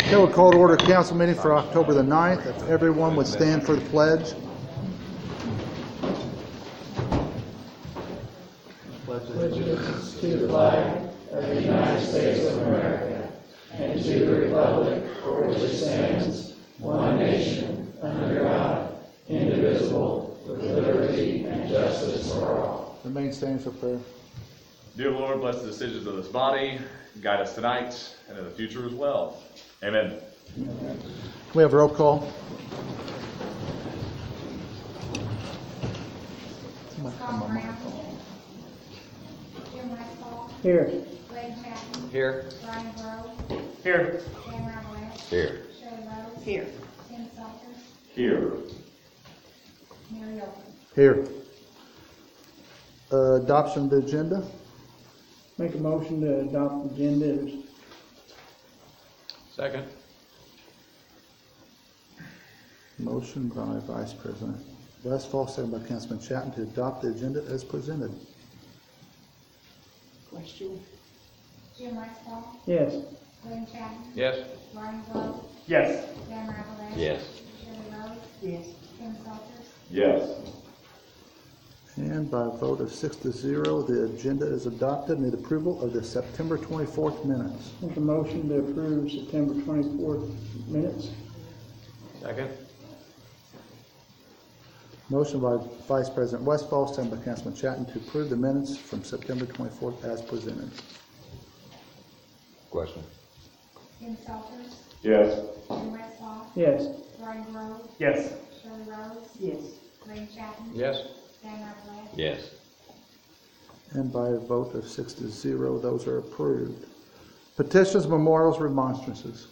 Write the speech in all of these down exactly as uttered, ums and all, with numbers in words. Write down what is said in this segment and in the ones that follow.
Okay, we'll call to order council meeting for October the ninth. If everyone would stand for the pledge. Pledge allegiance to the flag of the United States of America and to the republic for which it stands, one nation, under God, indivisible, with liberty and justice for all. Remain standing for prayer. Dear Lord, bless the decisions of this body, guide us tonight and in the future as well. Amen. Can we have a roll call? Scott Brown. Jim Westfall. Here. Wade Chapman. Here. Brian Grove. Here. Dan Ravelette. Here. Shirley Rose. Here. Tim Salters. Here. Mary Oakley. Here. Uh, adoption of the agenda. Make a motion to adopt the agenda. Second. Motion by Vice President Westfall, second by Councilman Chatton to adopt the agenda as presented. Question? Jim Westfall. Yes. Wade Chapman. Yes. Brian Grove. Yes. Dan Ravelette. Yes. Shirley Rose. Yes. Tim Salters. Yes. And by a vote of six to zero, the agenda is adopted. Need approval of the September twenty-fourth minutes. Make a motion to approve September twenty-fourth minutes. Second. Motion by Vice President Westfall, second by Councilman Chatton to approve the minutes from September twenty-fourth as presented. Question. Tim Salters. Yes. Jim Westfall. Yes. Brian Grove. Yes. Shirley Rose. Yes. Wade Chapman. Yes. Dan Ravelette. Yes. And by a vote of six to zero, those are approved. Petitions, memorials, remonstrances.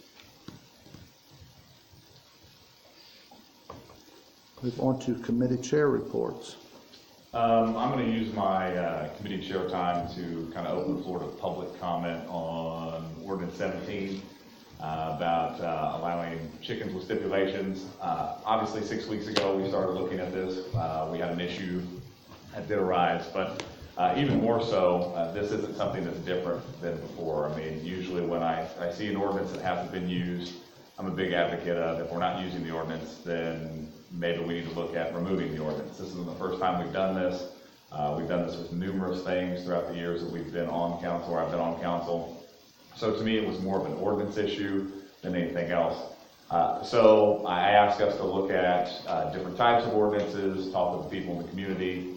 Move on to committee chair reports. Um, I'm going to use my uh, committee chair time to kind of open the floor to public comment on Ordinance seventeen uh, about uh, allowing chickens with stipulations. Uh, obviously, six weeks ago we started looking at this. Uh, we had an issue that did arise, but uh, even more so, uh, this isn't something that's different than before. I mean, usually when I, I see an ordinance that hasn't been used, I'm a big advocate of if we're not using the ordinance, then maybe we need to look at removing the ordinance. This isn't the first time we've done this. Uh, we've done this with numerous things throughout the years that we've been on council, or I've been on council. So to me, it was more of an ordinance issue than anything else. Uh, so I asked us to look at uh, different types of ordinances, talk with the people in the community,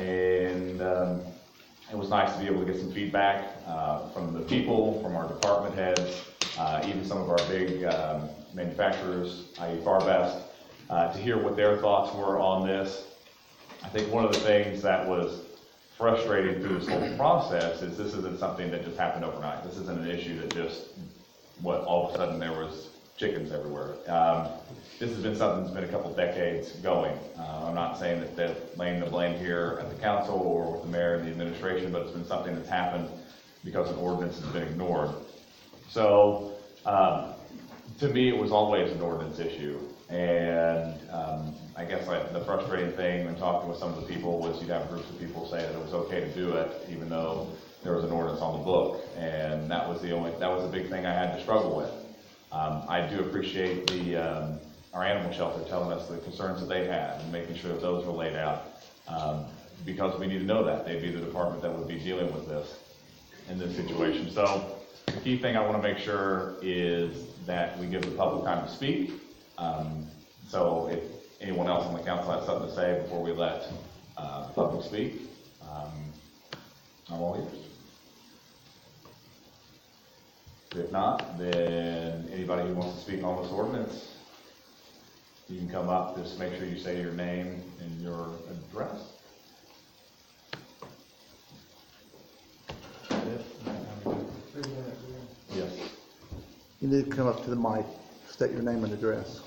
and um, it was nice to be able to get some feedback uh, from the people, from our department heads, uh, even some of our big um, manufacturers, that is. Farbest, uh, to hear what their thoughts were on this. I think one of the things that was frustrating through this whole process is this isn't something that just happened overnight. This isn't an issue that just, what, all of a sudden there was chickens everywhere. Um, this has been something that's been a couple decades going. Uh, I'm not saying that they're laying the blame here at the council or with the mayor and the administration, but it's been something that's happened because an ordinance has been ignored. So, um, to me, it was always an ordinance issue. And um, I guess like the frustrating thing when talking with some of the people was you'd have groups of people say that it was okay to do it, even though there was an ordinance on the book. And that was the only, that was the big thing I had to struggle with. Um, I do appreciate the um, our animal shelter telling us the concerns that they had and making sure that those were laid out, um, because we need to know that. They'd be the department that would be dealing with this in this situation. So the key thing I want to make sure is that we give the public time to speak. Um, so if anyone else on the council has something to say before we let uh, the public speak, um, I'm all ears. If not, then anybody who wants to speak on this ordinance, you can come up. Just make sure you say your name and your address. Yes. You need to come up to the mic, state your name and address.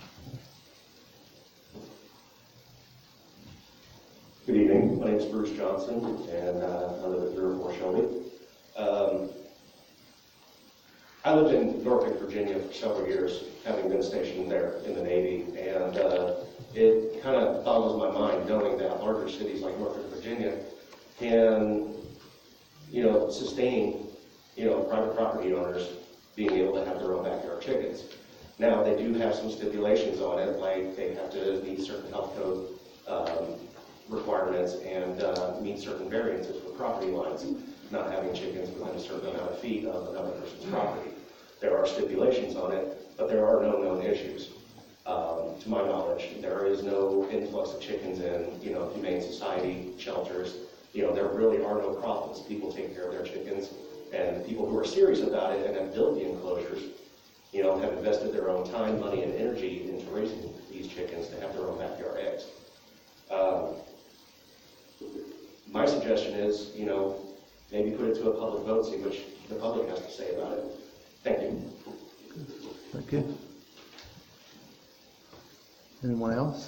Good evening. My name is Bruce Johnson, and uh, I live at three oh four Shelby. Um, I lived in Norfolk, Virginia for several years, having been stationed there in the Navy, and uh, it kind of boggles my mind knowing that larger cities like Norfolk, Virginia can, you know, sustain, you know, private property owners being able to have their own backyard chickens. Now, they do have some stipulations on it, like they have to meet certain health code um, requirements and uh, meet certain variances for property lines, not having chickens within a certain amount of feet of another person's property. There are stipulations on it, but there are no known issues. Um, to my knowledge, there is no influx of chickens in, you know, humane society shelters. You know, there really are no problems. People take care of their chickens, and people who are serious about it and have built the enclosures, you know, have invested their own time, money, and energy into raising these chickens to have their own backyard eggs. Um, my suggestion is, you know, maybe put it to a public vote, see what the public has to say about it. Thank you. Thank you. Anyone else?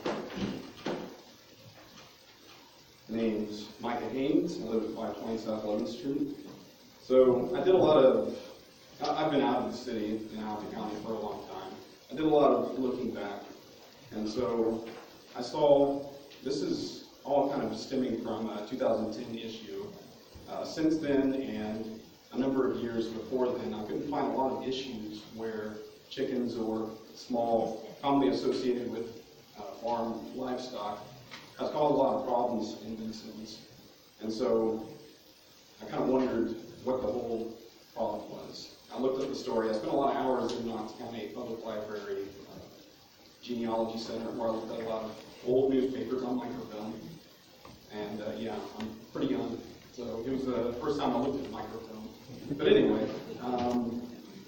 My name's Micah Haynes. I live at five twenty South eleventh Street. So I did a lot of, I- I've been out of the city and out of the county for a long time. I did a lot of looking back. And so I saw, this is all kind of stemming from a two thousand ten issue. Uh, since then and a number of years before then, I couldn't find a lot of issues where chickens or small, commonly associated with uh, farm livestock, has caused a lot of problems in Vincennes. And so I kind of wondered what the whole problem was. I looked up the story. I spent a lot of hours in Knox County Public Library uh, Genealogy Center, where I looked at a lot of old newspapers on microfilm. And uh, yeah, I'm pretty young, so it was the first time I looked at microfilm. But anyway, um,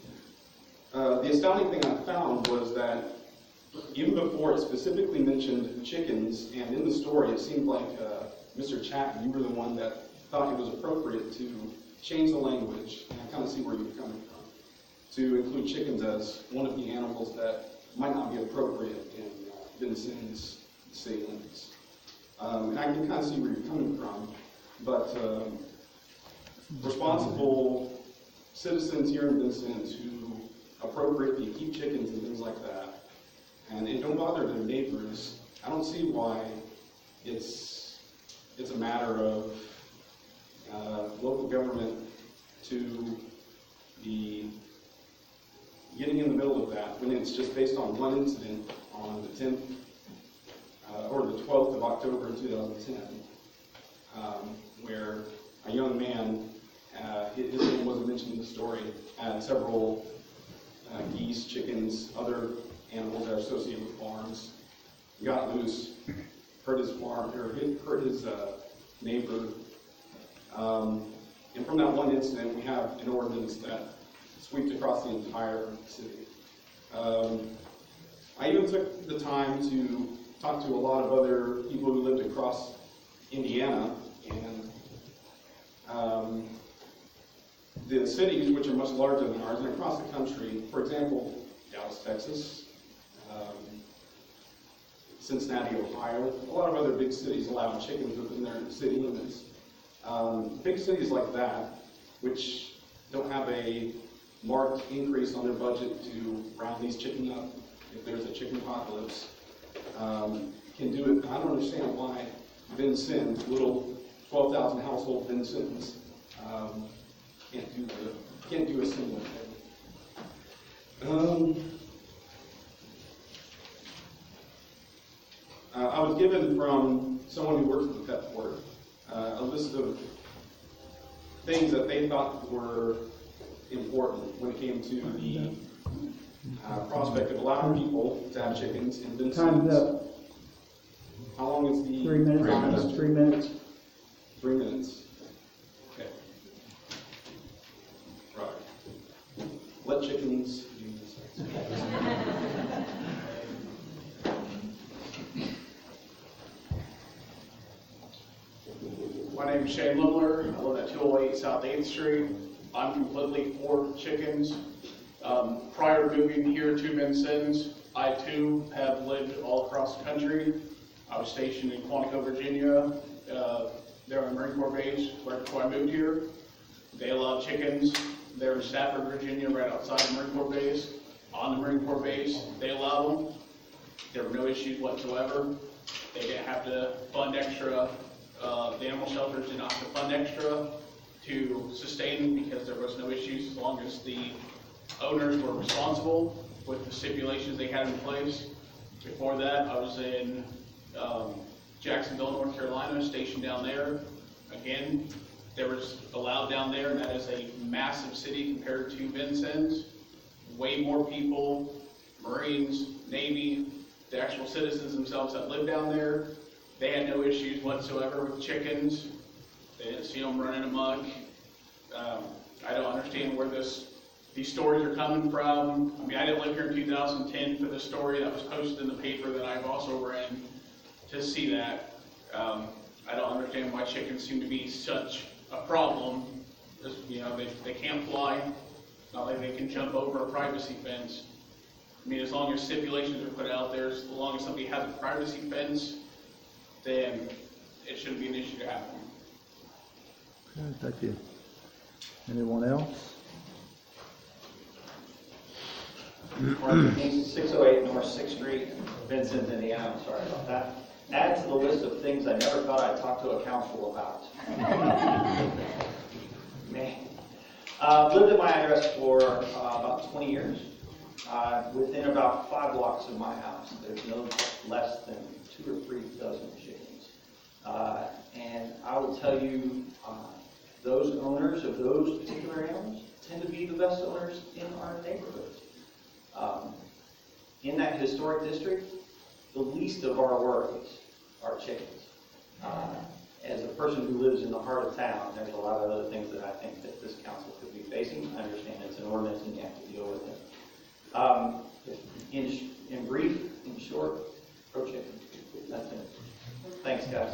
uh, the astounding thing I found was that even before it specifically mentioned chickens, and in the story it seemed like uh, Mister Chapman, you were the one that thought it was appropriate to change the language, and I kind of see where you're coming from, to include chickens as one of the animals that might not be appropriate in uh, Vincennes city limits. Um, and I can kind of see where you're coming from, but um, responsible citizens here in Vincennes who appropriately keep chickens and things like that, and it don't bother their neighbors, I don't see why it's it's a matter of uh, local government to be getting in the middle of that when it's just based on one incident on the tenth uh, or the twelfth of October in two thousand ten, um, where a young man, uh, his name wasn't mentioned in the story, had several uh, geese, chickens, other animals that are associated with farms, got loose, hurt his farm, or hurt his uh, neighbor. Um, and from that one incident, we have an ordinance that sweeps across the entire city. Um, I even took the time to talk to a lot of other people who lived across Indiana, and um, the cities, which are much larger than ours, and across the country. For example, Dallas, Texas, um, Cincinnati, Ohio, a lot of other big cities allow chickens within their city limits. Um, big cities like that, which don't have a marked increase on their budget to round these chickens up if there's a chicken apocalypse, um, can do it. I don't understand why Vincennes, little twelve thousand household Vincennes, um, can't do the can't do a similar thing. Um, uh, I was given from someone who works at the pet board uh, a list of things that they thought were important when it came to the uh, prospect of allowing people to have chickens in Vincennes. Time's up. How long is the Three minutes, three minutes. Three minutes. Okay. Right. Let chickens do this. My name is Shane Limler. I live at two oh eight South eighth Street. I'm completely for chickens. Um, prior to moving here to Vincennes, I too have lived all across the country. I was stationed in Quantico, Virginia, uh, there on Marine Corps Base right before I moved here. They allow chickens there in Stafford, Virginia, right outside the Marine Corps Base. On the Marine Corps Base, they allow them. There were no issues whatsoever. They didn't have to fund extra. Uh, the animal shelters did not have to fund extra to sustain them because there was no issues as long as the owners were responsible with the stipulations they had in place. Before that, I was in um, Jacksonville, North Carolina, stationed down there. Again, there was allowed down there, and that is a massive city compared to Vincennes. Way more people, Marines, Navy, the actual citizens themselves that live down there. They had no issues whatsoever with chickens. They didn't see them running amok. Um, I don't understand where this these stories are coming from. I mean, I didn't live here in two thousand ten for this story that was posted in the paper that I've also read to see that. Um, I don't understand why chickens seem to be such a problem. Just, you know, they, they can't fly. Not like they can jump over a privacy fence. I mean, as long as stipulations are put out there, as long as somebody has a privacy fence, then it shouldn't be an issue to have them. Okay, thank you. Anyone else? six oh eight North sixth Street, Vincent, Indiana, sorry about that. Add to the list of things I never thought I'd talk to a council about. Man. Uh, lived at my address for uh, about twenty years. Uh, within about five blocks of my house, there's no less than two or three dozen chickens. Uh, and I will tell you, uh, those owners of those particular animals tend to be the best owners in our neighborhoods. Um, in that historic district, the least of our worries are chickens. Uh, as a person who lives in the heart of town, there's a lot of other things that I think that this council could be facing. I understand it's an ordinance and you have to deal with it. Um, in, in brief, in short, pro chicken. That's it. Thanks, guys.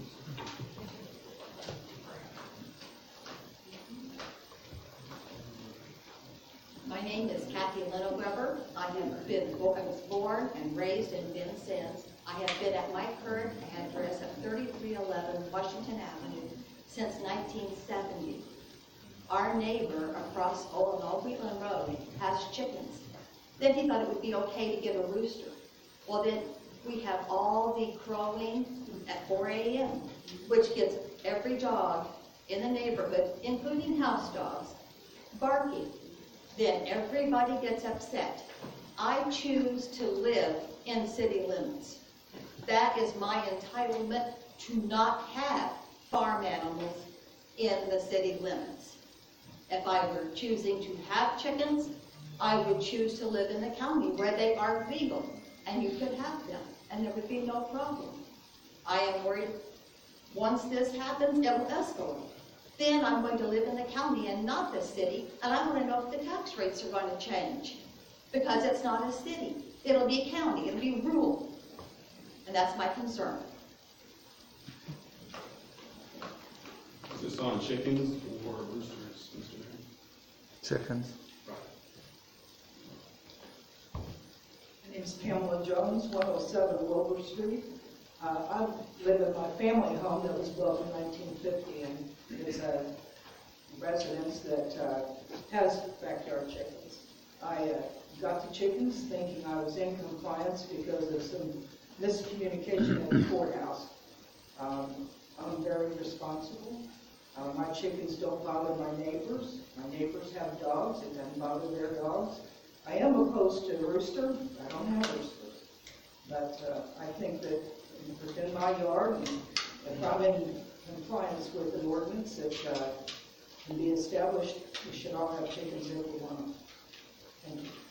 My name is Kathy Lenoweber. I have been, I was born and raised in Vincennes. I have been at my current address at thirty-three eleven Washington Avenue since nineteen seventy. Our neighbor across Old Wheatland Road has chickens. Then he thought it would be okay to get a rooster. Well, then we have all the crowing at four A M, which gets every dog in the neighborhood, including house dogs, barking. Then everybody gets upset. I choose to live in city limits. That is my entitlement to not have farm animals in the city limits. If I were choosing to have chickens, I would choose to live in the county where they are legal and you could have them and there would be no problem. I am worried once this happens, it will escalate. Then I'm going to live in the county and not the city, and I want to know if the tax rates are going to change because it's not a city. It'll be a county, it'll be rural, and that's my concern. Is this on chickens or roosters, Mister Mayor? Chickens. My name is Pamela Jones, one oh seven Wilbur Street. Uh, I live in my family home that was built in nineteen fifty, and it's a residence that uh, has backyard chickens. I uh, got the chickens thinking I was in compliance because of some miscommunication at the courthouse. Um, I'm very responsible. Uh, my chickens don't bother my neighbors. My neighbors have dogs. It doesn't bother their dogs. I am opposed to rooster. I don't have roosters. But uh, I think that within my yard, and if I'm in compliance with an ordinance that uh, can be established, we should all have chickens if we want them. Thank you.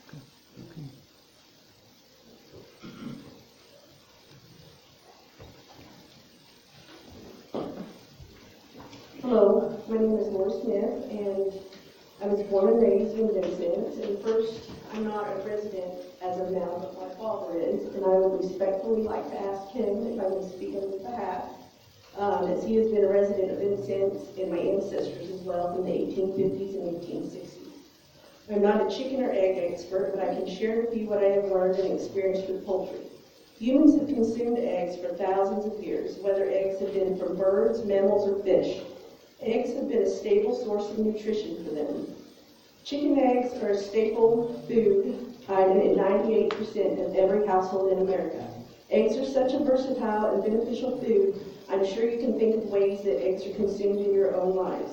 Hello, my name is Laura Smith, and I was born and raised in Vincennes. And first, I'm not a resident as of now, but my father is, and I would respectfully like to ask him if I can speak on his behalf, um, as he has been a resident of Vincennes and my ancestors as well from the eighteen fifties and eighteen sixties. I'm not a chicken or egg expert, but I can share with you what I have learned and experienced with poultry. Humans have consumed eggs for thousands of years, whether eggs have been from birds, mammals, or fish. Eggs have been a stable source of nutrition for them. Chicken eggs are a staple food item in ninety-eight percent of every household in America. Eggs are such a versatile and beneficial food, I'm sure you can think of ways that eggs are consumed in your own lives.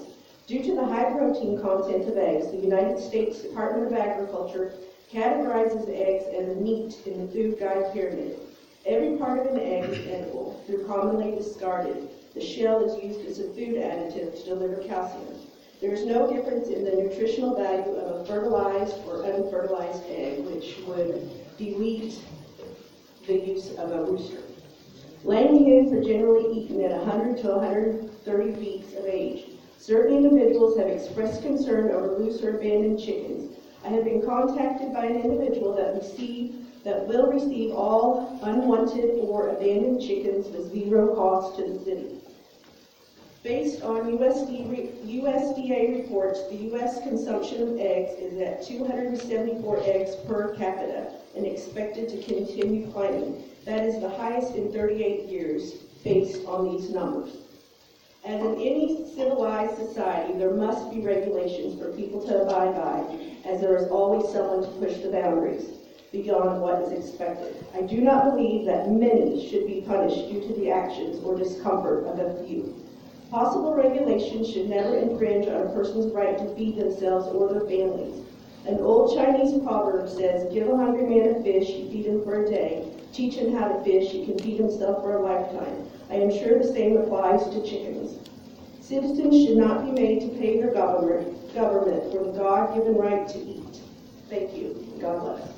Due to the high protein content of eggs, the United States Department of Agriculture categorizes eggs as a meat in the food guide pyramid. Every part of an egg is edible. They're commonly discarded. The shell is used as a food additive to deliver calcium. There is no difference in the nutritional value of a fertilized or unfertilized egg, which would delete the use of a rooster. Laying hens are generally eaten at one hundred to one hundred thirty weeks of age. Certain individuals have expressed concern over loose or abandoned chickens. I have been contacted by an individual that receive, that will receive all unwanted or abandoned chickens with zero cost to the city. Based on U S D A, U S D A reports, the U S consumption of eggs is at two hundred seventy-four eggs per capita and expected to continue climbing. That is the highest in thirty-eight years based on these numbers. As in any civilized society, there must be regulations for people to abide by, as there is always someone to push the boundaries beyond what is expected. I do not believe that many should be punished due to the actions or discomfort of a few. Possible regulations should never infringe on a person's right to feed themselves or their families. An old Chinese proverb says, give a hungry man a fish, you feed him for a day. Teach him how to fish, he can feed himself for a lifetime. I am sure the same applies to chickens. Citizens should not be made to pay their government, government for the God-given right to eat. Thank you. God bless.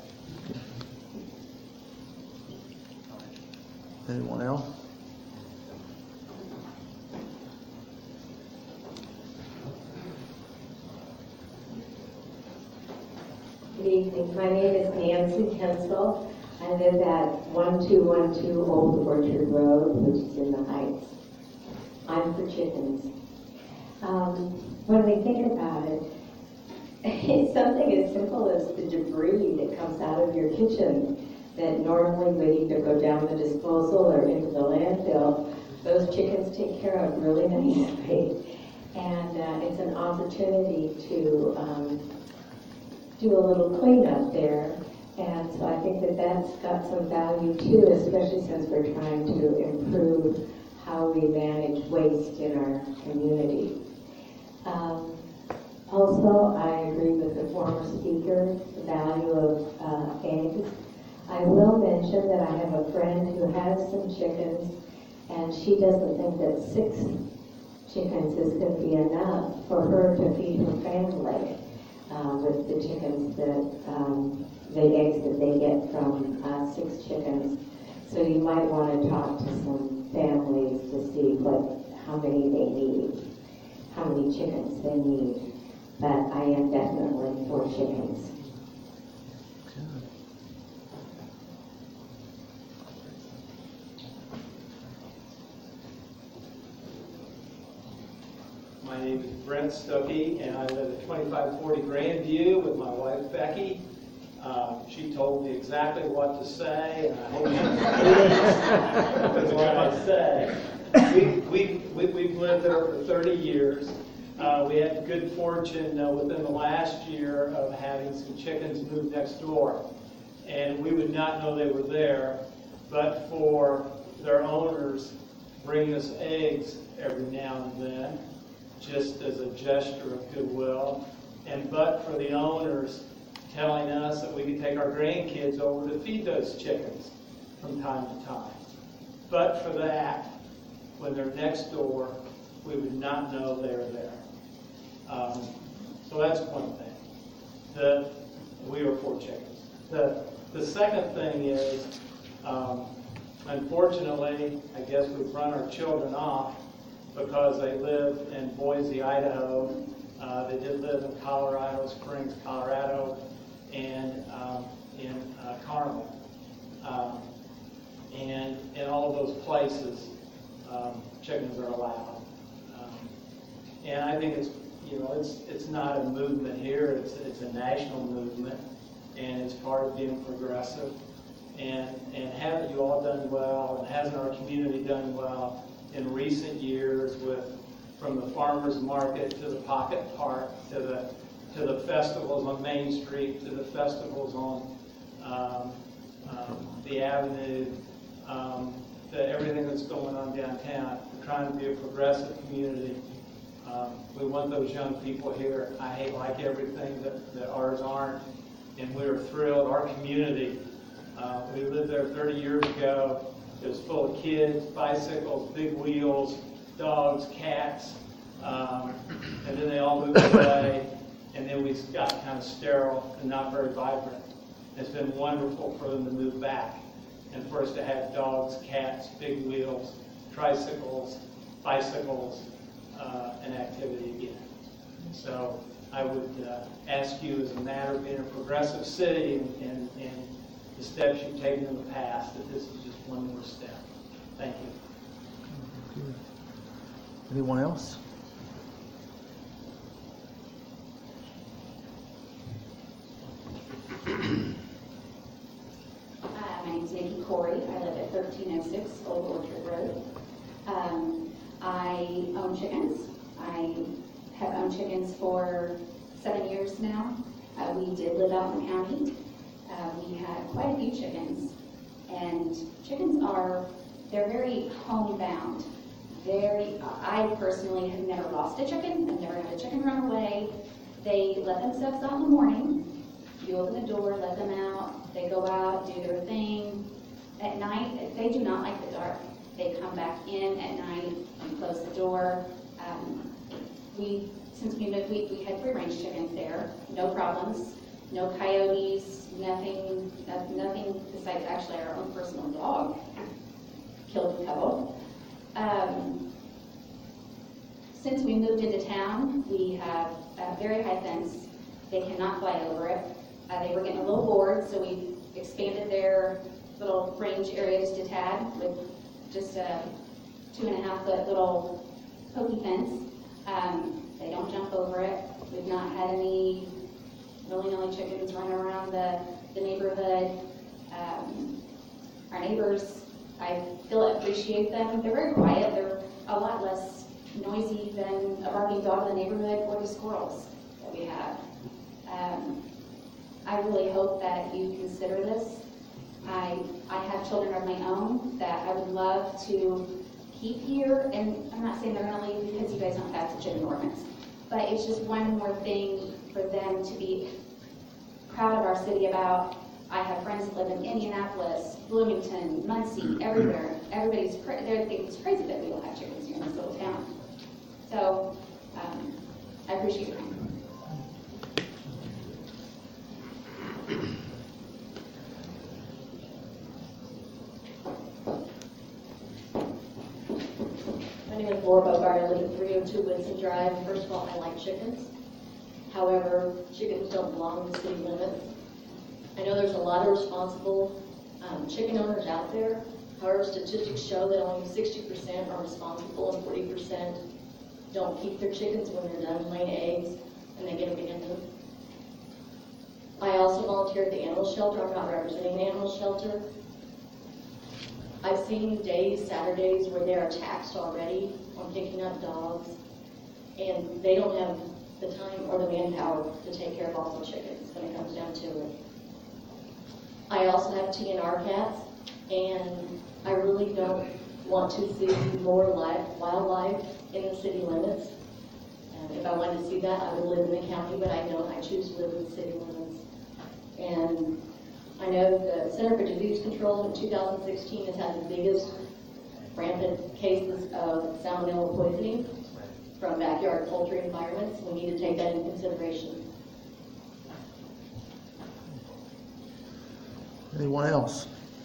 Anyone else? Good evening. My name is Nancy Kensel. I live at one two one two Old Orchard Road, which is in the Heights. I'm for chickens. Um, when we think about it, it's something as simple as the debris that comes out of your kitchen that normally would either go down the disposal or into the landfill. Those chickens take care of really nicely. And uh, it's an opportunity to um, do a little cleanup there. And so I think that that's got some value too, especially since we're trying to improve how we manage waste in our community. Um, also, I agree with the former speaker, the value of uh, eggs. I will mention that I have a friend who has some chickens, and she doesn't think that six chickens is going to be enough for her to feed her family uh, with the chickens that, um, the eggs that they get from uh, six chickens. So you might want to talk to some families to see what, how many they need, how many chickens they need. But I am definitely for chickens. My name is Brent Stuckey, and I live at twenty-five forty Grandview with my wife Becky. Um, she told me exactly what to say, and I hope that's what I say. We, we, we, we've lived there for thirty years. Uh, we had good fortune uh, within the last year of having some chickens move next door. And we would not know they were there, but for their owners bringing us eggs every now and then, just as a gesture of goodwill, and but for the owners telling us that we could take our grandkids over to feed those chickens from time to time. But for that, when they're next door, we would not know they're there. Um, so that's one thing. The, we are for chickens. The, the second thing is, um, unfortunately, I guess we've run our children off because they live in Boise, Idaho. Uh, they did live in Colorado Springs, Colorado, and um, in uh, Carmel. Um, and in all of those places, um, chickens are allowed. Um, and I think it's, you know, it's it's not a movement here. It's it's a national movement, and it's part of being progressive. And and haven't you all done well? And hasn't our community done well in recent years with from the farmers market to the pocket park to the to the festivals on Main Street to the festivals on um, um, the Avenue, um, to everything that's going on downtown. We're trying to be a progressive community. Um, We want those young people here. I hate like everything that, that ours aren't, and we're thrilled. Our community, uh, we lived there thirty years ago. It was full of kids, bicycles, big wheels, dogs, cats, um, and then they all moved away, and then we got kind of sterile and not very vibrant. It's been wonderful for them to move back and for us to have dogs, cats, big wheels, tricycles, bicycles, uh, and activity again. So I would uh, ask you, as a matter of being a progressive city and, and, and the steps you've taken in the past, that this is just one more step. Thank you. Anyone else? Uh, my name is Nikki Corey. I live at thirteen oh six Old Orchard Road. Um, I own chickens. I have owned chickens for seven years now. Uh, we did live out in the county. Uh, we had quite a few chickens. And chickens are, they're very homebound. Very, I personally have never lost a chicken. I've never had a chicken run away. They let themselves out in the morning. You open the door, let them out. They go out, do their thing. At night, they do not like the dark. They come back in at night and close the door. Um, we, since we moved, we, we had free-range chickens there. No problems. No coyotes, nothing, nothing besides actually our own personal dog killed a couple. Um, since we moved into town, we have a very high fence. They cannot fly over it. Uh, they were getting a little bored, so we expanded their little range area just a tad with just a two and a half foot little pokey fence. Um, they don't jump over it. We've not had any willy-nilly chickens running around the, the neighborhood. Um, our neighbors, I feel appreciate them. They're very quiet. They're a lot less noisy than a barking dog in the neighborhood or the squirrels that we have. Um, I really hope that you consider this. I, I have children of my own that I would love to keep here, and I'm not saying they're going to leave because you guys don't pass the chicken ordinance, but it's just one more thing for them to be proud of our city about. I have friends that live in Indianapolis, Bloomington, Muncie, everywhere. Everybody's cra- they're thinking it's crazy that we don't have chickens here in this little town. So um, I appreciate your time. My name is Laura Bogart. I live at three oh two Woodson Drive. First of all, I like chickens. However, chickens don't belong in the city limits. I know there's a lot of responsible um, chicken owners out there. However, statistics show that only sixty percent are responsible and forty percent don't keep their chickens when they're done laying eggs and they get abandoned. I also volunteer at the animal shelter. I'm not representing the animal shelter. I've seen days, Saturdays, where they're taxed already on picking up dogs, and they don't have the time or the manpower to take care of all the chickens when it comes down to it. I also have T N R cats, and I really don't want to see more life, wildlife in the city limits. And if I wanted to see that, I would live in the county, but I don't. I choose to live in the city limits. And I know the Center for Disease Control in two thousand sixteen has had the biggest rampant cases of salmonella poisoning from backyard poultry environments. We need to take that into consideration. Anyone else?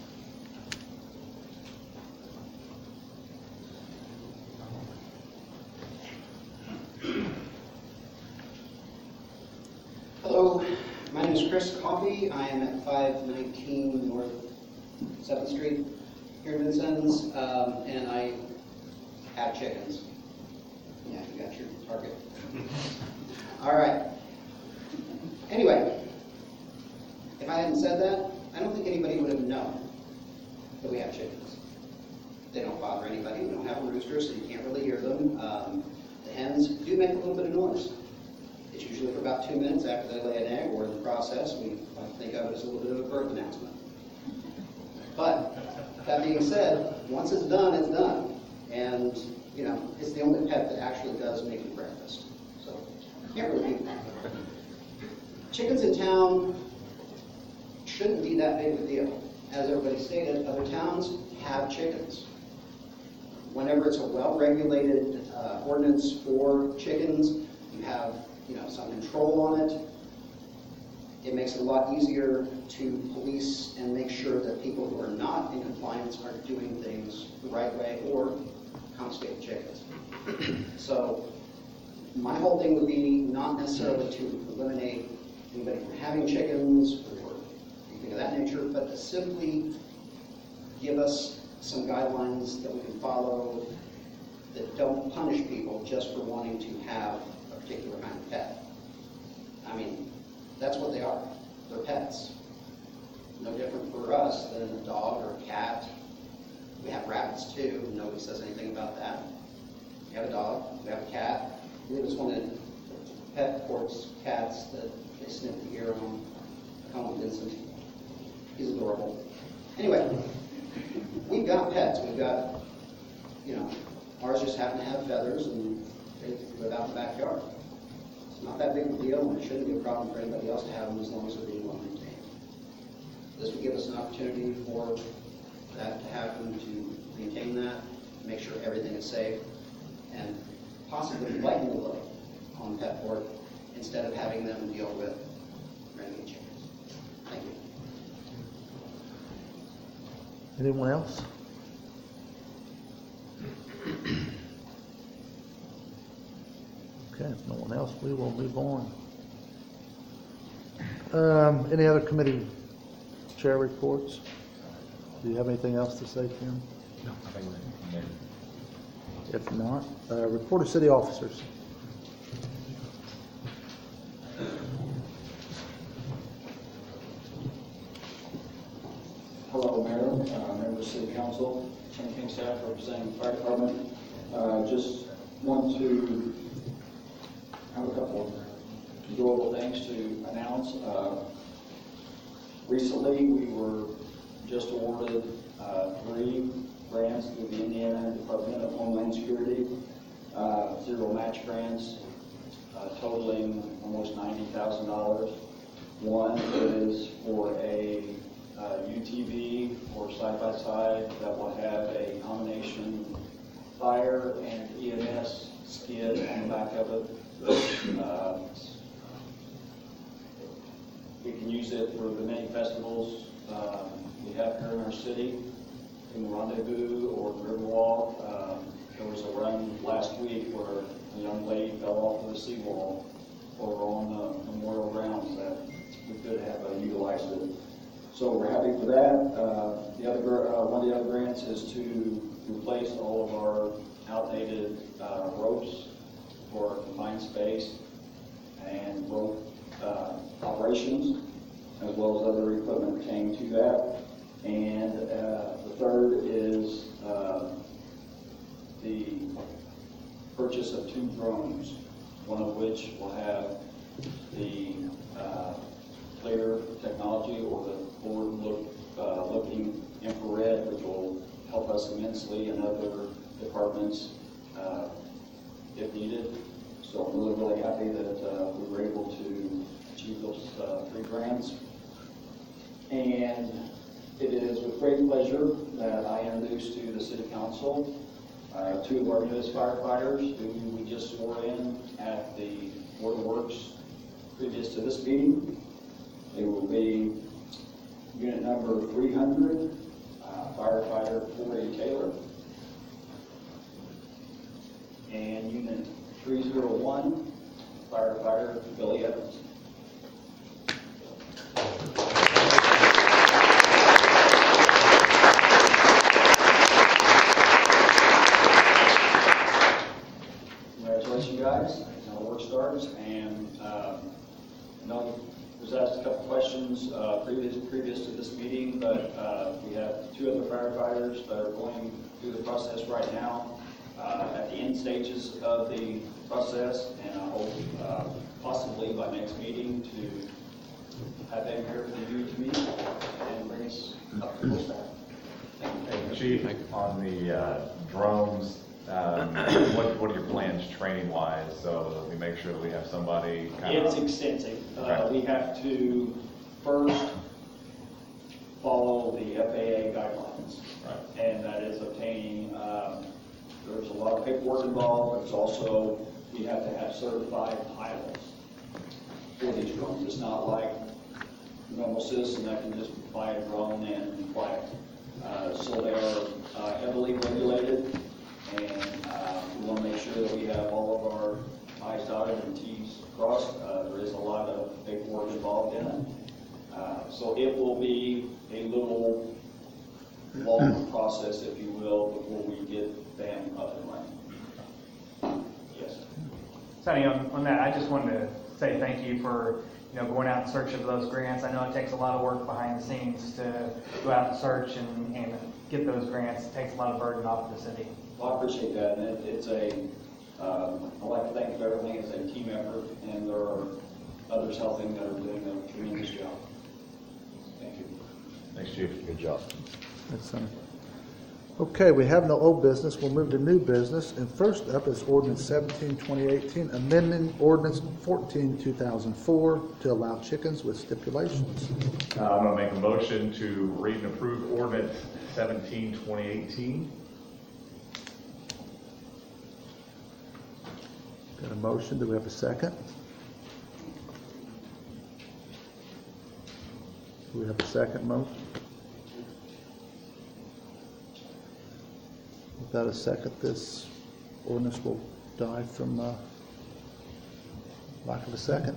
Hello, my name is Chris Coffey. I am at five nineteen North seventh Street here in Vincennes, um, and I have chickens. Yeah, you got your target. All right. Anyway, if I hadn't said that, I don't think anybody would have known that we have chickens. They don't bother anybody. We don't have a rooster, so you can't really hear them. Um, the hens do make a little bit of noise. It's usually for about two minutes after they lay an egg, or in the process, we like to think of it as a little bit of a birth announcement. But that being said, once it's done, it's done. And you know, it's the only pet that actually does make you breakfast. So, can't really beat that. Chickens in town shouldn't be that big of a deal. As everybody stated, other towns have chickens. Whenever it's a well-regulated uh, ordinance for chickens, you have, you know, some control on it. It makes it a lot easier to police and make sure that people who are not in compliance are doing things the right way or confiscate chickens. So my whole thing would be not necessarily to eliminate anybody from having chickens or anything of that nature, but to simply give us some guidelines that we can follow that don't punish people just for wanting to have a particular kind of pet. I mean, that's what they are. They're pets. No different for us than a dog or a cat. We have rabbits too. Nobody says anything about that. We have a dog. We have a cat. I believe it's one of the pet court's cats that they snipped the ear on. I call him Vincent. He's adorable. Anyway, we've got pets. We've got, you know, ours just happen to have feathers and they live out in the backyard. It's not that big of a deal, and it shouldn't be a problem for anybody else to have them as long as they're being well maintained. This would give us an opportunity for that to happen, to maintain that, make sure everything is safe, and possibly lighten the load on pet board instead of having them deal with renegade chickens. Thank you. Anyone else? Okay, if no one else, we will move on. Um, any other committee chair reports? Do you have anything else to say, Tim? No, I think we're If not, uh, report of city officers. Hello, Mayor, uh, members of City Council, Tim King staff representing the fire department. Uh, just want to have a couple of enjoyable things to announce. Uh, recently, we were just awarded uh, three grants through the Indiana Department of Homeland Security, uh, zero match grants, uh, totaling almost ninety thousand dollars. One is for a uh, U T V or side-by-side that will have a combination fire and E M S skid on the back of it. Uh, we can use it for the many festivals um, we have here in our city, in the Rendezvous or the Riverwalk. Um, there was a run last week where a young lady fell off of the seawall over on the memorial grounds that we could have uh, utilized it. So we're happy for that. Uh, the other, uh, one of the other grants is to replace all of our outdated uh, ropes for confined space and rope uh, operations, as well as other equipment pertaining to that. And uh, the third is uh, the purchase of two drones, one of which will have the uh, FLIR technology or the forward look, uh, looking infrared, which will help us immensely in other departments uh, if needed. So I'm really, really happy that uh, we were able to achieve those uh, three grants. And it is with great pleasure that I introduce to the City Council uh, two of our newest firefighters who we just swore in at the Board of Works previous to this meeting. They will be unit number three hundred, uh, firefighter Corey Taylor, and unit three oh one, firefighter Billy Evans. Congratulations, guys. Now the work starts, and um, I know was asked a couple questions uh, previous previous to this meeting, but uh, we have two other firefighters that are going through the process right now, uh, at the end stages of the process, and I hope uh, possibly by next meeting to have them here for you to meet and bring us up to full staff. Thank you. Hey, Chief, on the uh, drones, um, what, what are your plans training-wise, so that we make sure that we have somebody kind of? It's extensive. Uh, Okay. we have to first follow the F A A guidelines. Right. And that is obtaining, um, there's a lot of paperwork involved. There's also, we have to have certified pilots for these drones. It's not like a normal citizen that can just buy a drone and fly it. Uh, so they are uh, heavily regulated, and uh, we want to make sure that we have all of our I's dotted and T's crossed. Uh, there is a lot of paperwork involved in it. Uh, so it will be a little longer process, if you will, before we get them up and running. Yes. Sonny, on, on that, I just wanted to say thank you for, you know, going out in search of those grants. I know it takes a lot of work behind the scenes to go out and search and, and get those grants. It takes a lot of burden off of the city. Well, I appreciate that, and it, it's a, um, I'd like to thank everything as a team effort, and there are others helping that are doing a tremendous job. Thank you. Thanks, Chief. Good job. Thanks, Sonny. Okay, we have no old business. We'll move to new business. And first up is ordinance seventeen, twenty eighteen, amending ordinance fourteen, two thousand four to allow chickens with stipulations. Uh, I'm going to make a motion to read and approve ordinance seventeen, twenty eighteen. Got a motion. Do we have a second? Do we have a second motion? Without a second, this ordinance will die from uh, lack of a second.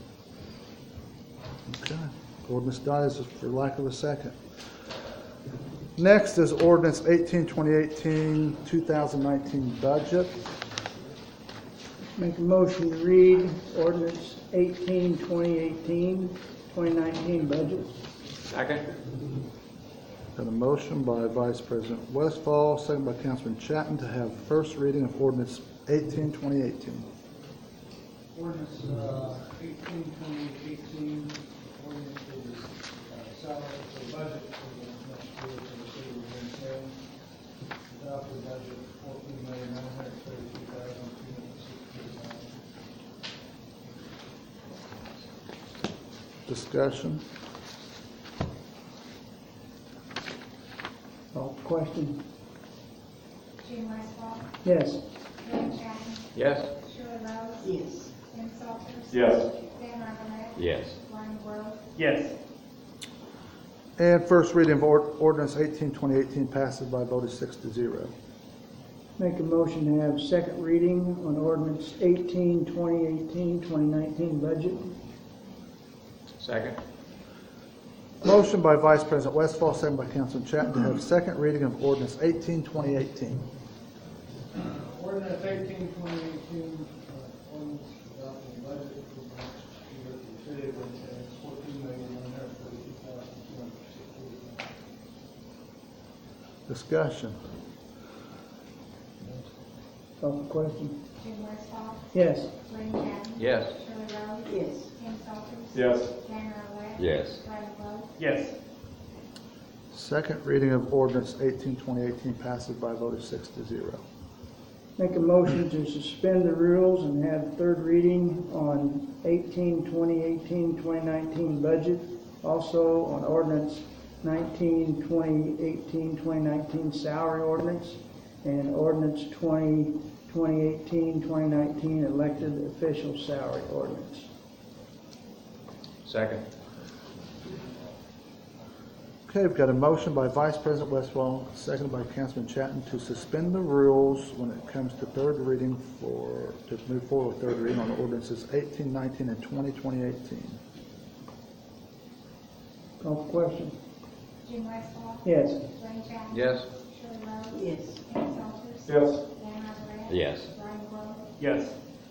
Okay. Ordinance dies for lack of a second. Next is ordinance eighteen, twenty eighteen, two thousand nineteen budget. Make a motion to read ordinance eighteen, twenty eighteen, twenty nineteen budget. Second. Got a motion by Vice President Westfall, second by Councilman Chatton to have first reading of ordinance eighteen, twenty eighteen. Ordinance uh, eighteen, twenty eighteen, ordinance for the uh, salary for the budget for the next year for the city of Vincennes. Adopted budget fourteen million nine hundred thirty-two thousand two hundred sixty-two dollars. Discussion. Call for question. Jim Westfall, Yes. William Chapman, Yes. Shirley Rose, Yes. Tim Salters, Yes. Dan Arbolett, Yes. Lonnie World, Yes. And first reading of ord- ordinance eighteen, twenty eighteen passes by a vote of six to zero. Make a motion to have second reading on ordinance eighteen, twenty eighteen, twenty nineteen budget. Second. Motion by Vice President Westfall, second by Councilman Chatton to have second reading of ordinance eighteen, twenty eighteen. Ordinance eighteen, twenty eighteen, uh, ordinance adopting budget for the next year for the city of Vincennes, fourteen million nine hundred thirty-two thousand two hundred sixty-two dollars. Discussion. Call for question. Jim Westfall, Yes. William Chapman, Yes. Shirley Rose, Yes. Tim Salters, Yes. Dan Arbolett, Yes. Lonnie World, Yes. Second reading of ordinance eighteen, twenty eighteen passes by a vote of six to zero. Make a motion to suspend the rules and have third reading on eighteen, twenty eighteen, twenty nineteen budget. Also on ordinance nineteen, twenty eighteen, twenty nineteen salary ordinance and ordinance twenty, twenty eighteen, twenty nineteen elected official salary ordinance. Second. Okay, we've got a motion by Vice President Westfall, seconded by Councilman Chatton to suspend the rules when it comes to third reading for, to move forward with third reading on ordinances eighteen, nineteen, and twenty, twenty eighteen. Call for question. Jim Westfall, Yes. William Chapman, Yes. Shirley Rose, Yes. Tim Salters, Yes. Dan Arbolett, Yes. Lonnie World, Yes.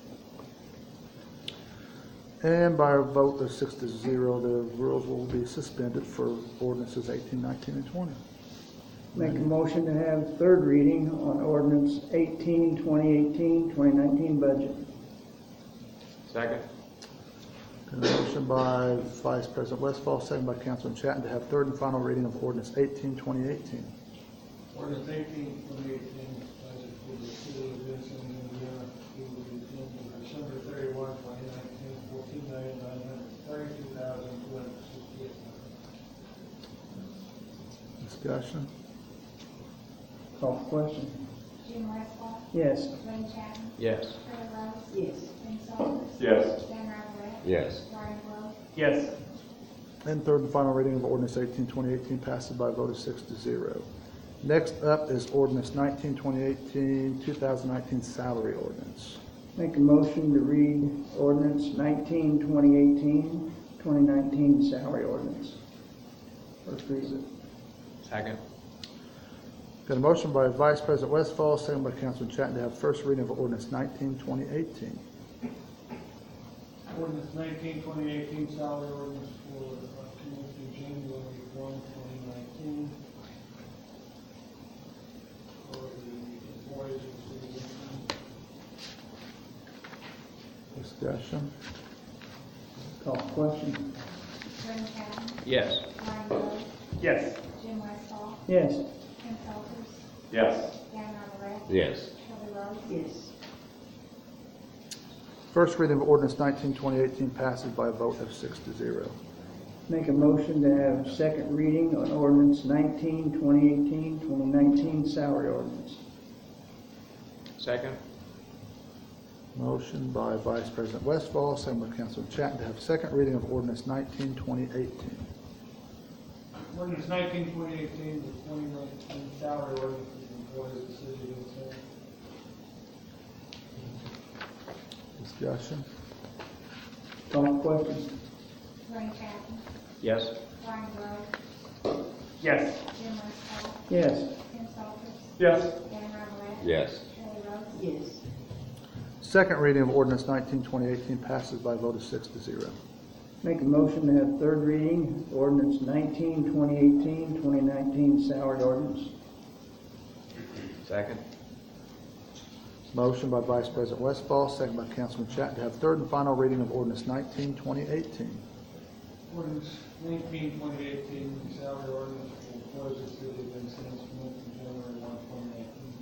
And by a vote of six to zero, the rules will be suspended for ordinances eighteen, nineteen, and twenty. Make a motion to have third reading on ordinance eighteen, twenty eighteen, twenty nineteen budget. Second. Got a motion by Vice President Westfall, seconded by Councilman Chatton to have third and final reading of ordinance eighteen, twenty eighteen. Ordinance eighteen, twenty eighteen, budget for the City of Vincennes, Indiana, he will be on December thirty-first, twenty nineteen, fourteen million nine hundred thirty-two thousand two hundred sixty-eight dollars. Discussion? Call for question. Jim Westfall. Yes. Wayne Chatham. Yes. Shirley Rose. Yes. Tim Salters. Yes. Dan Rather. Yes. Brian Grove. Yes. And third and final reading of ordinance eighteen, twenty eighteen passes by a vote of six to zero. Next up is ordinance nineteen, twenty eighteen, two thousand nineteen salary ordinance. Make a motion to read ordinance nineteen, twenty eighteen, twenty nineteen salary ordinance. First reading. Second. Got a motion by Vice President Westfall, second by Councilman Chatton to have first reading of ordinance nineteen, twenty eighteen. Ordinance nineteen, twenty eighteen, salary ordinance for uh, commencing January first, twenty nineteen. For the employees of the city of Vincennes. Discussion? Call for question. Wayne Chatham. Yes. Brian Grove. Yes. Jim Westfall. Yes. Tim Salters. Yes. Dan Rather. Yes. Shirley Rose. Yes. First reading of ordinance nineteen, twenty eighteen passes by a vote of six to zero. Make a motion to have second reading on ordinance nineteen, twenty eighteen, twenty nineteen salary ordinance. Second. Motion by Vice President Westfall, second by Councilman Chatton to have second reading of ordinance nineteen, twenty eighteen. Ordinance nineteen, twenty eighteen, the twenty nineteen salary ordinance for the employees of the city of Vincennes. Discussion? Call for question. Wayne Chatham. Yes. Brian Grove. Yes. Jim Westfall. Yes. Tim Salters. Yes. Dan Rather. Yes. Shirley Rose. Yes. Second reading of ordinance nineteen, twenty eighteen passes by a vote of six to zero. Make a motion to have third reading ordinance nineteen, twenty eighteen, twenty nineteen salary ordinance. Second. Motion by Vice President Westfall, second by Councilman Chatton to have third and final reading of ordinance nineteen, twenty eighteen. Ordinance nineteen, twenty eighteen, salary ordinance for employees of the city of Vincennes, commencing January first, twenty nineteen.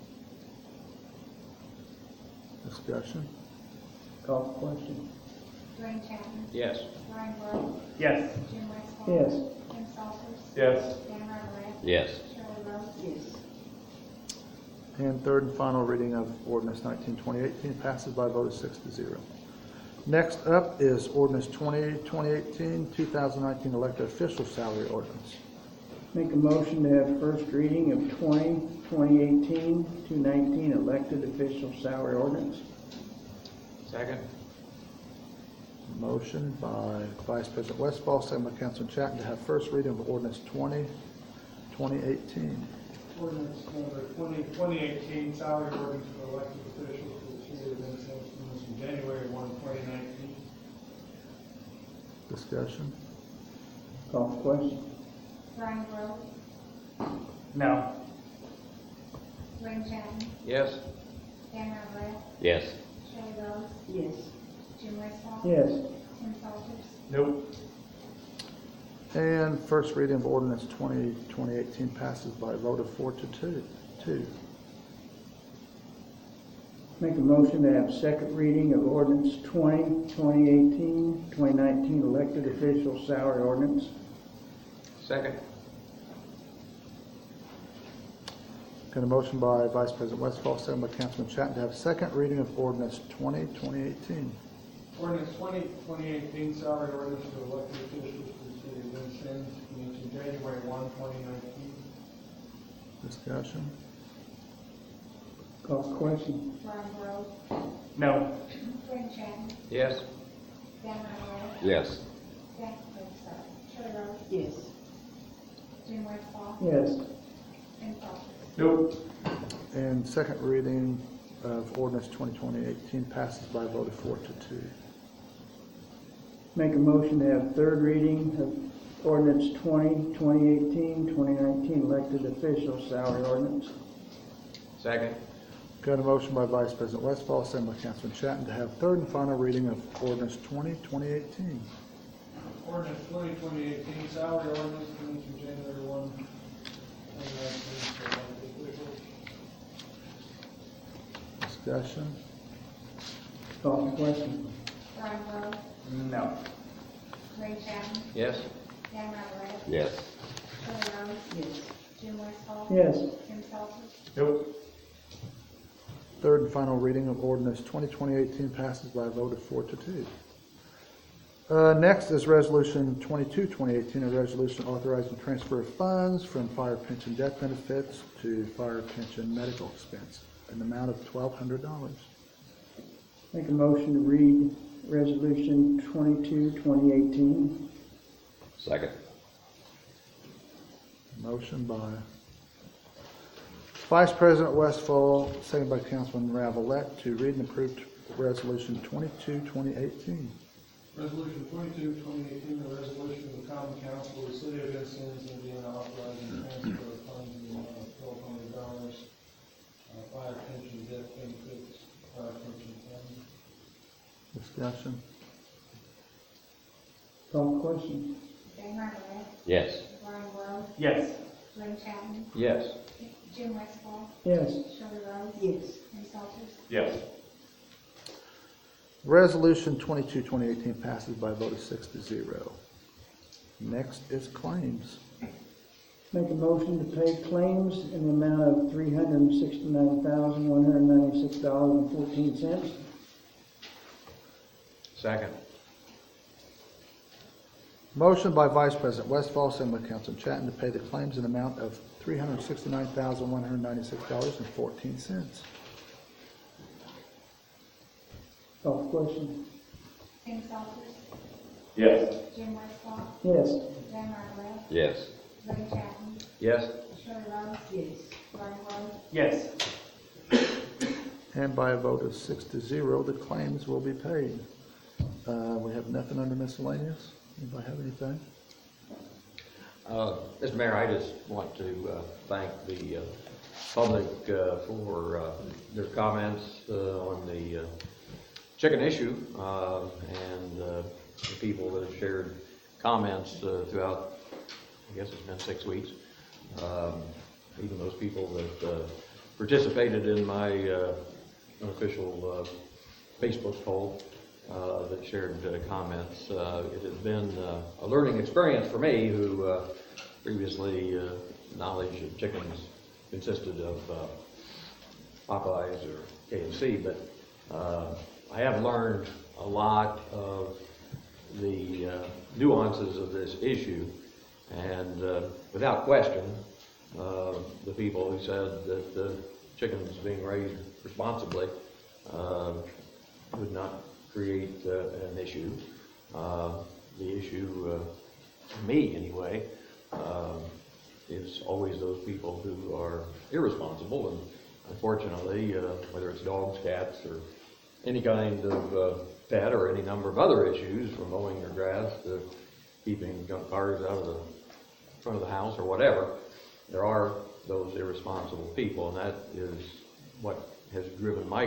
Discussion? Call for question. Wayne Chatham. Yes. Brian Grove. Yes. Jim Westfall. Yes. Tim Salters. Yes. Dan Rather. Yes. Shirley Rose. Yes. And third and final reading of ordinance nineteen, twenty eighteen passes by a vote of six to zero. Next up is ordinance twenty, twenty eighteen, two thousand nineteen elected official salary ordinance. Make a motion to have first reading of twenty, twenty eighteen, two nineteen elected official salary ordinance. Second. Motion by Vice President Westfall, second by Councilman Chatton to have first reading of ordinance twenty, twenty eighteen. Ordinance number twenty, twenty eighteen, salary ordinance for elected officials for the city of Vincennes, commencing January first, twenty nineteen. Discussion? Call for question. Brian Grove. No. Wayne Chatham. Yes. Dan Rather. Yes. Shirley Rose. Yes. Jim Westfall. Yes. Tim Salters. Nope. And first reading of ordinance twenty, twenty eighteen passes by a vote of four to two. two. Make a motion to have second reading of ordinance twenty, twenty eighteen, twenty nineteen elected official salary ordinance. Second. Got a motion by Vice President Westfall, second by Councilman Chatton to have second reading of ordinance twenty, twenty eighteen. Ordinance twenty, twenty eighteen, salary ordinance for elected officials for the city of Vincennes, commencing January first, twenty nineteen. Discussion? Call for question. Brian Grove. No. Wayne Chatham. Yes. Dan Rather. Yes. Dan, oh, sorry. Shirley Rose. Yes. Jim Westfall. Yes. Tim Salters. Nope. And second reading of ordinance twenty, twenty eighteen passes by a vote of four to two. Make a motion to have third reading of ordinance twenty, twenty eighteen, twenty nineteen elected official salary ordinance. Second. Got a motion by Vice President Westfall, second by Councilman Chatton to have third and final reading of ordinance twenty, twenty eighteen. Ordinance twenty, twenty eighteen, salary ordinance commencing January first, twenty nineteen for elected officials. Discussion? Call for question. Brian Rose, No. Ray Chapman, Yes. Dan Rather, Yes. Shirley Rose, Yes. Jim Westfall. Yes. Tim Salter. Nope. Third and final reading of ordinance twenty twenty eighteen passes by a vote of four to two. Uh, next is resolution twenty-two twenty eighteen, a resolution authorizing transfer of funds from fire pension death benefits to fire pension medical expense, an amount of twelve hundred dollars. Make a motion to read resolution twenty-two, twenty eighteen. Second. Motion by Vice President Westfall, second by Councilman Ravelette, to read and approve resolution twenty-two twenty eighteen. Resolution twenty-two, twenty eighteen, a resolution of the Common Council of the City of Vincennes, Indiana, authorizing transfer of funds in the amount of twelve hundred dollars, uh, fire pension death benefits, fire pension fund. Discussion? Call for question. Dan Rather, Yes. Brian Rose, Yes. Ray Chapman, Yes. Jim Westfall, Yes. Shirley Rose. Yes. Tim Salter. Yes. Resolution twenty-two twenty eighteen passes by a vote of six to zero. Next is claims. Make a motion to pay claims in the amount of three hundred sixty-nine thousand, one hundred ninety-six dollars and fourteen cents. Second. Motion by Vice President Westfall, second by Councilman Chatton, to pay the claims in the amount of three hundred sixty-nine thousand, one hundred ninety-six dollars and fourteen cents. Call for question. Tim Salter. Yes. Jim Westfall, Yes. Dan Rather, Yes. Ray Chapman, Yes. Shirley Rose. Yes. Brian Rose. Yes. And by a vote of six to zero, the claims will be paid. Uh, we have nothing under miscellaneous. Anybody have anything? Uh, Mister Mayor, I just want to uh, thank the uh, public uh, for uh, their comments uh, on the uh, chicken issue uh, and uh, the people that have shared comments uh, throughout, I guess it's been six weeks. Um, even those people that uh, participated in my uh, unofficial uh, Facebook poll uh, that shared uh, comments. Uh, it has been uh, a learning experience for me, who uh, previously uh, knowledge of chickens consisted of uh, Popeyes or K F C, but uh, I have learned a lot of the uh, nuances of this issue, and uh, without question, uh, the people who said that the chickens being raised responsibly uh, would not create uh, an issue. Uh, the issue, uh, to me anyway, uh, is always those people who are irresponsible, and unfortunately, uh, whether it's dogs, cats, or any kind of uh, pet, or any number of other issues, from mowing your grass to keeping junk cars out of the front of the house or whatever, there are those irresponsible people, and that is what has driven my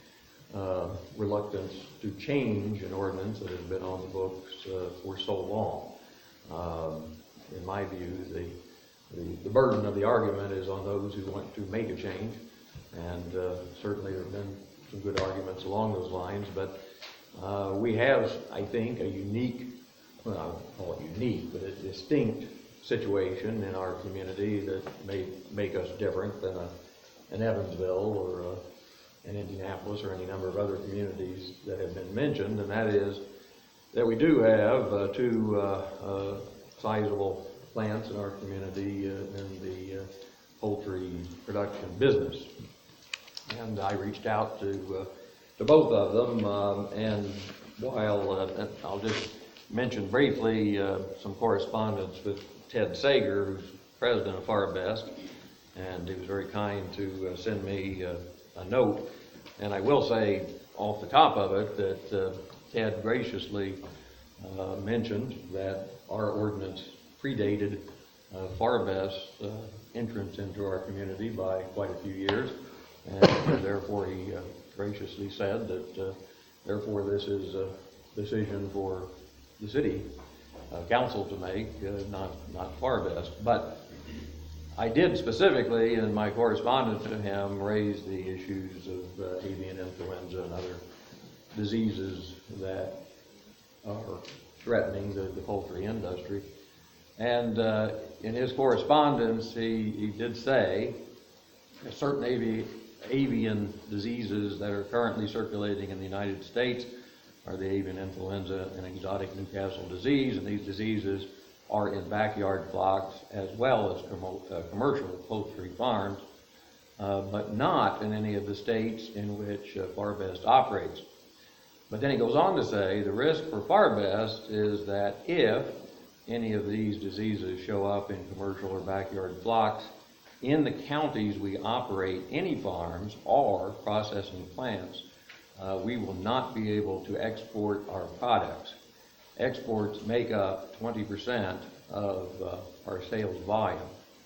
uh, reluctance to change an ordinance that has been on the books uh, for so long. Um, in my view, the, the the burden of the argument is on those who want to make a change, and uh, certainly there have been some good arguments along those lines, but uh, we have, I think, a unique, well, I won't call it unique, but a distinct situation in our community that may make us different than a, an Evansville or a, an Indianapolis or any number of other communities that have been mentioned, and that is that we do have uh, two uh, uh, sizable plants in our community uh, in the uh, poultry production business. And I reached out to uh, to both of them, um, and while uh, I'll just mention briefly uh, some correspondence with Ted Sager, who's president of FarBest, and he was very kind to uh, send me uh, a note. And I will say off the top of it that uh, Ted graciously uh, mentioned that our ordinance predated uh, FarBest's uh, entrance into our community by quite a few years. And uh, therefore, he uh, graciously said that, uh, therefore, this is a decision for the city uh, council to make, uh, not not FarBest. But I did specifically, in my correspondence to him, raise the issues of uh, avian influenza and other diseases that are threatening the, the poultry industry. And uh, in his correspondence, he, he did say certain avi avian diseases that are currently circulating in the United States are the avian influenza and exotic Newcastle disease, and these diseases are in backyard flocks as well as com uh, commercial poultry farms, uh, but not in any of the states in which uh, Farbest operates. But then he goes on to say the risk for Farbest is that if any of these diseases show up in commercial or backyard flocks in the counties we operate any farms or processing plants, uh, we will not be able to export our products. Exports make up twenty percent of uh, our sales volume.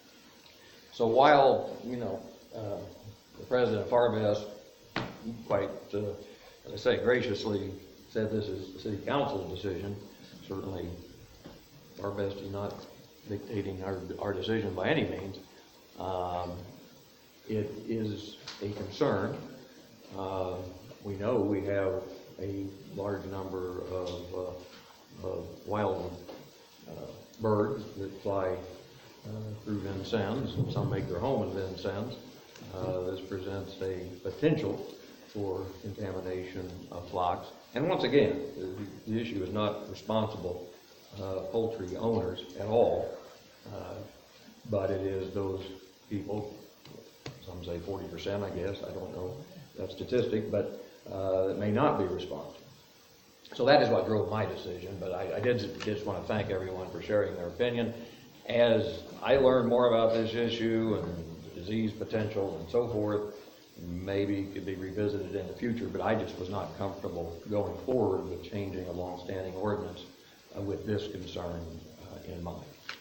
So while, you know, uh, the president of Farbest quite, uh, as I say, graciously said this is the city council's decision, certainly Farbest is not dictating our, our decision by any means. Um, it is a concern. Uh, we know we have a large number of, uh, of wild uh, birds that fly uh, through Vincennes, and some make their home in Vincennes. Uh, this presents a potential for contamination of flocks. And once again, the, the issue is not responsible uh, poultry owners at all, uh, but it is those people, some say forty percent, I guess, I don't know that statistic, but uh, that may not be responsible. So that is what drove my decision, but I, I did just want to thank everyone for sharing their opinion. As I learn more about this issue and disease potential and so forth, maybe it could be revisited in the future, but I just was not comfortable going forward with changing a long-standing ordinance uh, with this concern uh, in mind.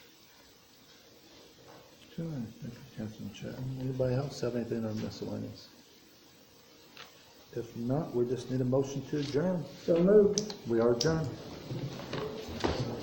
Sure. Thank you, Councilman Chapman. Anybody else have anything on miscellaneous? If not, we just need a motion to adjourn. So moved. We are adjourned.